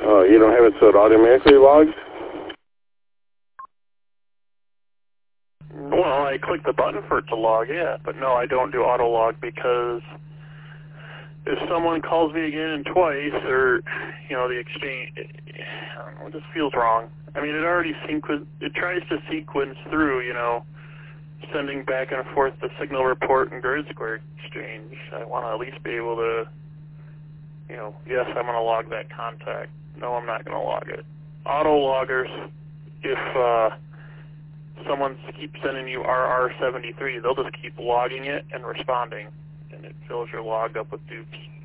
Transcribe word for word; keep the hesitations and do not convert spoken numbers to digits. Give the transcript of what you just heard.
Oh, you don't have it so it automatically logs? Well, I click the button for it to log, yeah, but no, I don't do auto log because if someone calls me again and twice, or, you know, the exchange, it, I don't know, it just feels wrong. I mean, it already sequen it tries to sequence through, you know, sending back and forth the signal report and Grid Square exchange. I want to at least be able to, you know, yes, I'm going to log that contact. No, I'm not going to log it. Auto loggers, if uh, someone keeps sending you R R seventy-three, they'll just keep logging it and responding, and it fills your log up with dupes.